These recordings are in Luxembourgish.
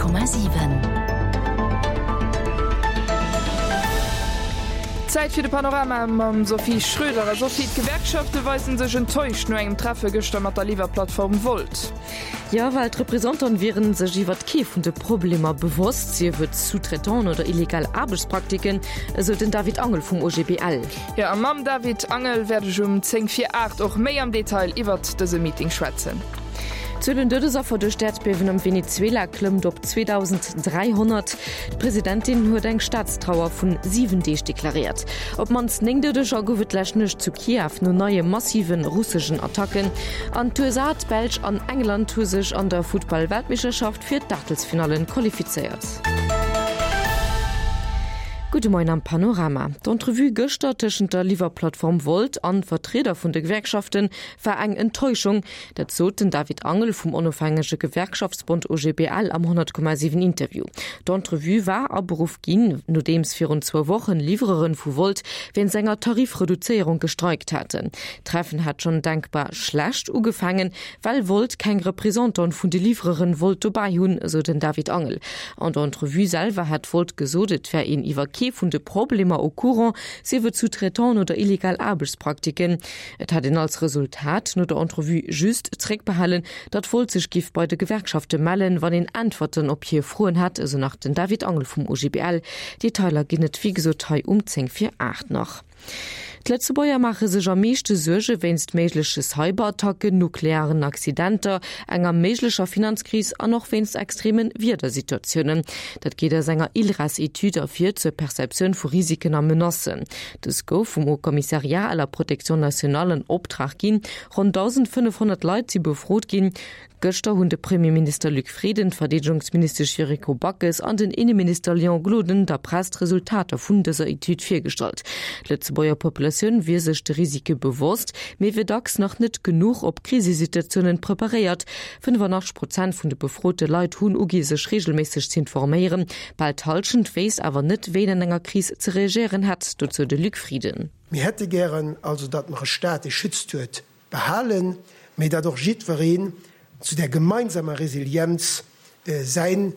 100,7. Zeit für de Panorama mam Sophie Schröder. Sophie Gewerkschaften weisen sech enttäuscht nur engem Treffe gestern mat der Lieferplattform Volt. Ja, weil Repräsentanten wären sich iwwer Kief und de Probleme bewusst, sie wird Zutreton oder illegal Arbeitspraktiken, also den David Angel vom OGBL. Ja, am Mam David Angel werde ich 10:48 auch mehr am Detail iwwer diese Meeting schwätzen. Zu den Dödesopfer der Staatsbewen am Venezuela klimmt op 2300. Die Präsidentin huet eng Staatstrauer vun 7 Dech deklariert. Ob mans nengdescher gewitlächnech zu Kiew no neue massiven russischen Attacken. An Tuesat, Belg an England hu sech an der Football-Weltmeisterschaft fir Dachtelsfinalen qualifiziert. Gute Morgen am Panorama. D'Entrevue gestern zwischen der Lieferplattform Volt an Vertreter von der Gewerkschaften war eng Enttäuschung. Dat soten David Angel vom unabhängigen Gewerkschaftsbund OGBL am 100,7 Interview. D'Entrevue war Abruf gin, nur dems 2 Wochen Liefererin von Volt wenn senger Tarifreduzierung gestreikt hatten. Treffen hat schon dankbar schlecht ugefangen, weil Volt kein Repräsentant von der Liefererin Volt dabei hun, so den David Angel. An der Entrevue selber hat Volt gesodet, wer ihn iwwer vun de Probleme au courant sewe zu Treton oder illegal Arbeitspraktiken. Et hat den als Resultat no der Entrevue just Treck behalen, dat voll sich gift bei de Gewerkschaften melden, wann den Antworten op hier frohen hat, also nach den David Angel vom OGBL. Die Teiler ginnet wie so 10:48 noch. Letzte Boyer mache sech am meeschte Surge wennst meigleches Cyberattacken, nuklearen Accidenter, enger meiglecher Finanzkris an noch wennst extremen Widersituationen. Dat geht der Sänger Ilras Etude afir zur Perception vu Risiken am Menassen. Das go vom Kommissariat aller Protektion nationalen Obtrag gin, rund 1500 Leute sie befrot gin. Göster hun de Premierminister Luc Frieden, Verteidigungsminister Chirico Backes an den Innenminister Leon Gloden der Pressresultate vun dieser Etude firstalt. Letzte Boyer Population wie sech de Risike bewusst, mir wir dax noch net genug op Krisesituationen präpariert. 85% vun de befrote Leiit hun ugi sech regelmäßig zu informieren, bald halschend weis aber net wen enger Krise zu reagieren hat, dazu de Luc Frieden. Mir hätte gern also dat noch Staat geschützt huet behalen, mir dadurch jitwerin zu der gemeinsamen Resilienz sein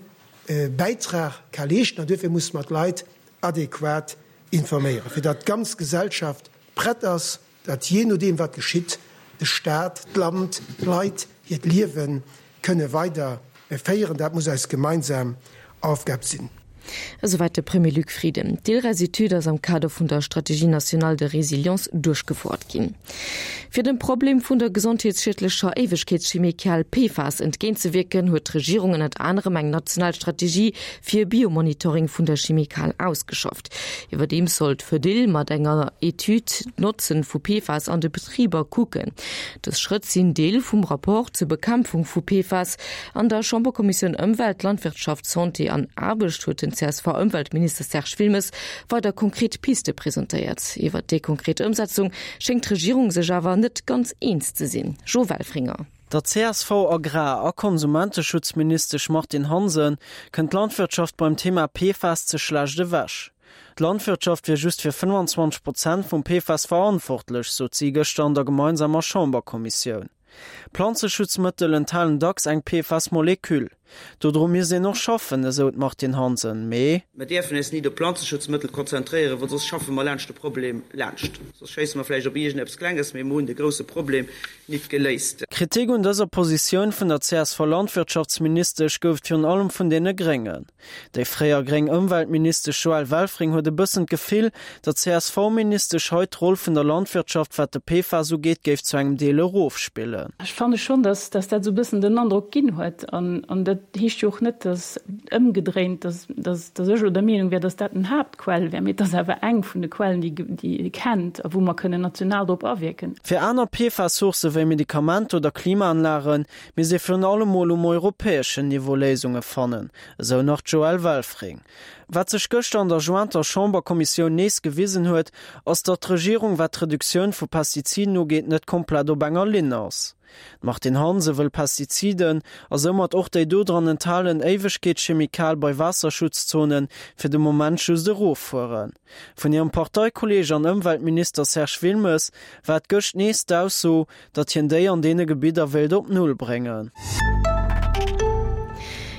Beitrag kallechten, und dafür muss man Leid adäquat informieren. Für dat ganz Gesellschaft brett ass, dat je nur dem wat geschieht, der Staat, Land, Leid, het Leben könne weiter feieren. Dat muss als gemeinsam Aufgabe sein. Soweit der Premier Luc Frieden. Deelrestitut das am Kader von der Strategie Nationale de Resilienz durchgeführt ging. Für den Problem von der gesundheitsschädlicher Ewigkeitschemikal PFAS entgegenzuwirken, hat die Regierung unter anderem eine Nationalstrategie für Biomonitoring von der Chemikal ausgeschafft. Überdem sollte für die mit einer Etude Nutzen von PFAS an die Betriebe gucken. Das Schritt sind Teil vom Rapport zur Bekämpfung von PFAS an der Chamberkommission Umwelt, Landwirtschaft, Santé an Arbeit den CSV Umweltminister Serge Wilmes war der konkret Piste präsentiert. Über die konkrete Umsetzung schenkt die Regierung sich aber nicht ganz eins zu sehen. Jo Welfringer. Der CSV Agrar- und Konsumentenschutzminister Martin Hansen kennt Landwirtschaft beim Thema PFAS zu schlechte Wäsche. Die Landwirtschaft wird just für 25% vom PFAS verantwortlich, so zieht gestern der gemeinsamen Chamberkommission. Pflanzenschutzmittel enthalten dacks eng PFAS-Molekül. Dodrum mir se noch schaffen, so Martin Hansen. Wir dürfen es nie de Pflanzenschutzmittel konzentrieren, wo das schaffen wir lernste Problem lernst. So scheißen wir vielleicht ob ich etwas Kleines, wir haben das große Problem nicht gelöst. Kritik an dieser Position von der CSV Landwirtschaftsminister gouf von allem von denen Grängen. Der freier Gräng Umweltminister Joel Welfring hat ein bisschen Gefühl, der CSV-Minister heute Rolle von der Landwirtschaft, was der PFAS so geht, gave zu einem Deal Ruf spielen. Ich fand schon, dass das so ein bisschen den Eindruck gegeben hat. Und das ist auch nicht das umgedreht, dass ich der Meinung wäre, dass das eine Hauptquelle wäre. Das ist aber eng von den Quellen, die kennt, wo man national darauf abwirken können. Für andere PFAS-Sourcen wie Medikamente oder Klimaanlagen müssen sie für allem europäischen Niveau Lösungen finden. So nach Joel Welfring. Was sich gestern an der Jointer Chamberkommission nicht gewiesen hat, aus der Regierung, was die Reduktion von Pestiziden angeht, nicht komplett auf einer Linie aus. Martin Hanse will Pestiziden, also mat auch die dodran enthalten Ewigkeitschemikal bei Wasserschutzzonen für den Moment schuss de Ruf fuhren. Von ihrem Parteikollege an Umweltminister Serge Wilmes wird göscht nächst aus so, dass hier die an denen Gebiete Welt op Null bringen.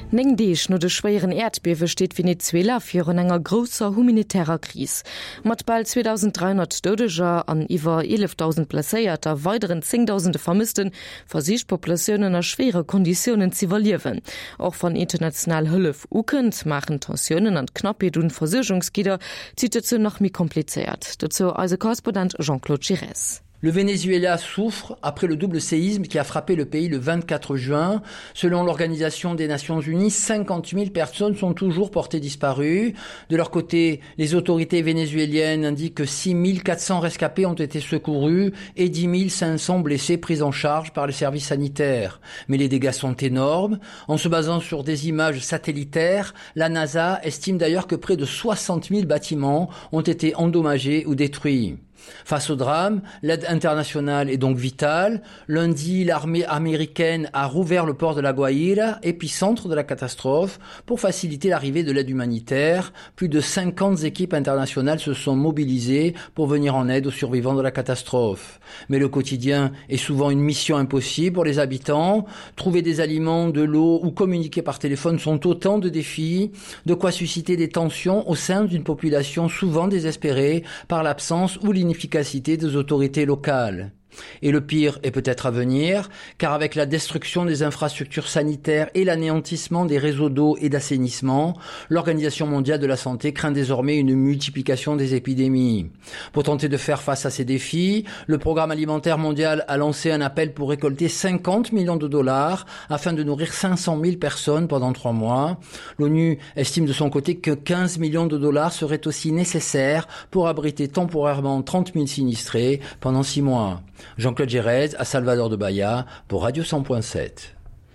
Neng Deech no de schwéieren Erdbewe steet Venezuela fir an enger grosser humanitärer Kris. Mat bald 2300 Dodeger an iwwer 11.000 Plaéierter weiteren 10.000 Vermissten versicht Populationioen a schwere Konditionen zivaluwen. Auch van international Hëllef ukend machen Tensionen an Knappheet und Versøchungsgider zite ze noch mi kompliziert. Dazu als Korrespondent Jean-Claude Giresse. Le Venezuela souffre après le double séisme qui a frappé le pays le 24 juin. Selon l'Organisation des Nations Unies, 50 000 personnes sont toujours portées disparues. De leur côté, les autorités vénézuéliennes indiquent que 6 400 rescapés ont été secourus et 10 500 blessés pris en charge par les services sanitaires. Mais les dégâts sont énormes. En se basant sur des images satellitaires, la NASA estime d'ailleurs que près de 60 000 bâtiments ont été endommagés ou détruits. Face au drame, l'aide internationale est donc vitale. Lundi, l'armée américaine a rouvert le port de la Guaira, épicentre de la catastrophe, pour faciliter l'arrivée de l'aide humanitaire. Plus de 50 équipes internationales se sont mobilisées pour venir en aide aux survivants de la catastrophe. Mais le quotidien est souvent une mission impossible pour les habitants. Trouver des aliments, de l'eau ou communiquer par téléphone sont autant de défis, de quoi susciter des tensions au sein d'une population souvent désespérée par l'absence ou l'inefficacité des autorités locales. Et le pire est peut-être à venir, car avec la destruction des infrastructures sanitaires et l'anéantissement des réseaux d'eau et d'assainissement, l'Organisation mondiale de la santé craint désormais une multiplication des épidémies. Pour tenter de faire face à ces défis, le Programme alimentaire mondial a lancé un appel pour récolter 50 millions de dollars afin de nourrir 500 000 personnes pendant 3 mois. L'ONU estime de son côté que 15 millions de dollars seraient aussi nécessaires pour abriter temporairement 30 000 sinistrés pendant 6 mois. Jean-Claude Giresse à Salvador de Bahia pour Radio 100.7.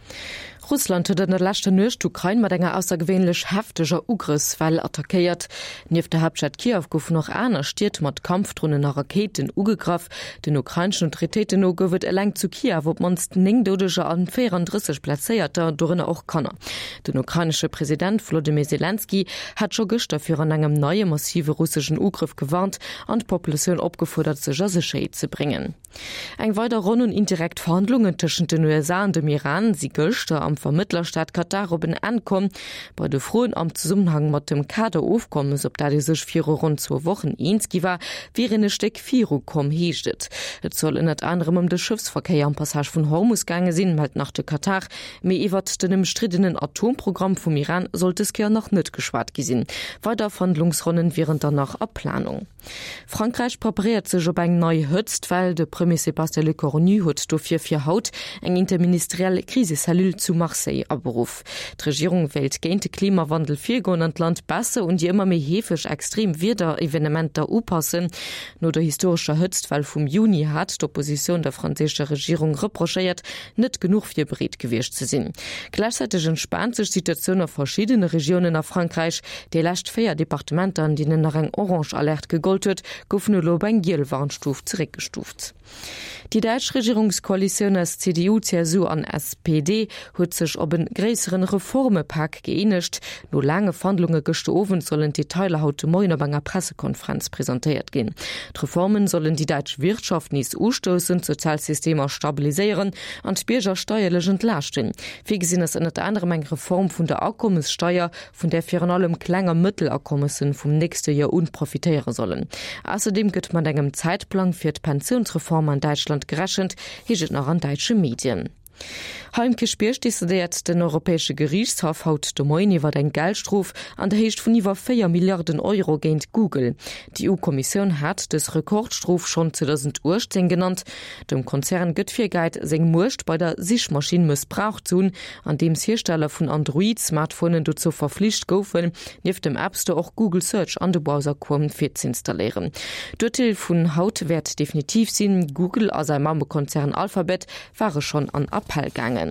Russland huet der lachte Nøcht Ukraine mat enger aussergewwenlech heftiger Ugriffsfall attackéiert. Nief der Hauptstadt Kiew gouf noch aner stiert mat Kampfdrohnen a Raketen ugegraf. Den ukrainschen Autoritäten no gowet erläng zu Kiew, wo manst 9 an 34 Plaéierter dorinne auch kannner. Den ukrainische Präsident Volodymyr Zelensky hat scho gëster fir an engem neue massive russischen Ugriff gewarnt an d'Populationun opgefordert ze Joseché ze bringen. Eng weiter run und indirekt Verhandlungen tschen den USA an dem Iran sie gëchter am Vermittlerstaat Katar oben ankommen, bei de frohen am Zusammenhang mit dem Kader aufkommen, ob da die sich 4 rund 2 Wochen einski war, wie eine Steck 4 kom hiechtet. Es soll in anderem um den Schiffsverkehr am Passage von Hormuz gange sinn, halt nach der Katar, mir iwwert den umstrittenen Atomprogramm vom Iran sollte es ja noch nicht geschwart gesinn. Weiter Verhandlungsrunden wären danach ab Planung. Frankreich präpariert sich ob eng neu hützt, weil der Premier Sébastien Lecornu hat dafür für Haut eng interministerielle Krisecellule zu Marseille aberuf. Die Regierung wählt gegen den Klimawandel viel und Land besser und die immer mehr hefisch extrem wieder Evenementer upassen. Nur der historische Hützfall vom Juni hat die Opposition der französischen Regierung reprochiert, nicht genug für bereit gewesen zu sein. Gleichzeitig entspannt sich die Situation auf verschiedene Regionen nach Frankreich. Die letzten 4 Departementen, an denen nach ein Orange-Alert gegolten wird, goufen lo beim Giel-Warnstuf zurückgestuft. Die deutsche Regierungskoalition aus CDU, CSU an SPD hat sich ob einen größeren Reformepack geeinigt. Nur lange Verhandlungen gestoven sollen die Teile heute Morgen auf einer Pressekonferenz präsentiert gehen. Die Reformen sollen die deutsche Wirtschaft nicht ausstoßen, Sozialsysteme stabilisieren und Bürger steuerlich entlasten. Wie gesehen ist unter anderem eine Reform von der Einkommenssteuer, von der für allem kleiner Mittelerkommen vom nächsten Jahr unprofitieren sollen. Außerdem gibt man einem Zeitplan für die Pensionsreform an Deutschland gerechnet, hier noch an deutsche Medien. Heimke spielstiert den Europäische Gerichtshof haut de Moini war den Geldstrof an der Hecht von iwwer 4 Milliarden Euro géint Google. Die EU-Kommission hat des Rekordstrof schon 2010 genannt. Dem Konzern gëtt fir Geit seg Murcht bei der Sichmaschine missbraucht zun, an dem Hersteller von Android-Smartphonen dazu verpflicht goufen, nief dem App Store auch Google Search an de Browserkurven fir zu installieren. Dürtel vun Haut werd definitiv sinn, Google as ein Mammekonzern Alphabet war schon an Abhall gangen.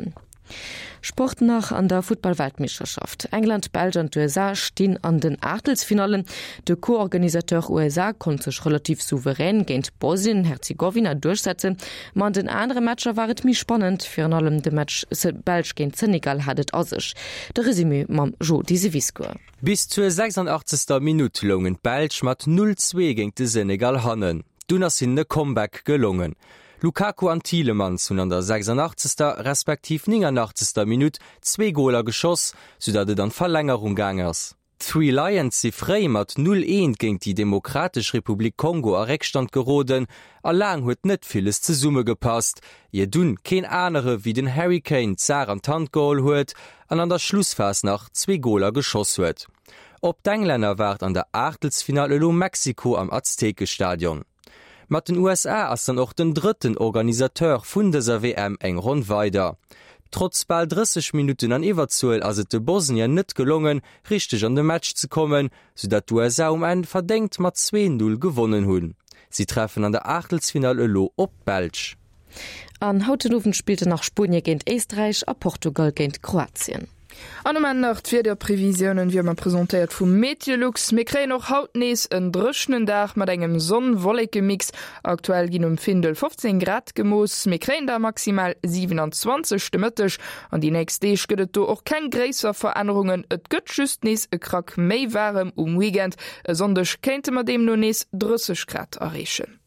Sport nach an der Football-Weltmeisterschaft. England, Belgien und USA stehen an den Achtelfinalen. Der Co-Organisateur USA konnte sich relativ souverän gegen Bosnien-Herzegowina durchsetzen. Man den anderen Matcher war es mich spannend. Für allem der Match Belgien gegen Senegal hat es aus sich. Der Resümee mit Jo Disevisco. Bis zur 86. Minute lungen Belgien mit 0-2 gegen den Senegal hannen. Dunner sind ein Comeback gelungen. Lukaku an Tielemans hunn an der 86. respektiv 89. Minute 2 Goler geschoss, sodat et an Verlängerung gangers. Three Lions si frei mat 0-1 géint die Demokratisch Republik Kongo a Reckstand geroden, allang huet net vieles ze Summe gepasst, je dun keen anere wie den Hurricane Zar an Tandgoal huet, an der Schlussphas nach 2 Goler geschoss huet. Op d'Engländer ward an der Achtelfinale lo Mexiko am Aztekestadion. Mat den USA ass dann och den dritten Organisateur vun deser WM eng rund weiter. Trotz bald 30 Minuten an Iwerzuel ass et de Bosnien net gelungen, richtig an de Match zu kommen, sodat USA en verdenkt mat 2-0 gewonnen hunn. Sie treffen an der Achtelfinale lo op Belsch. An Hautenhofen spielte nach Spanje géint Österreich a Portugal géint Kroatien. An Nacht fir der Prävisionen wie man präsentiert vum Meteorlux miré noch hautnees en drschenen Dach mat engem sonnenwolleke Mix aktuell gin Findel 15 Grad gemoos miré da maximal 27 stimmetisch an die nächste gëtt du auch kein gräser Veränderungen et gëtt just nees e krack méi warm Weekend sondech kennte man dem no nees 30 Grad errechen.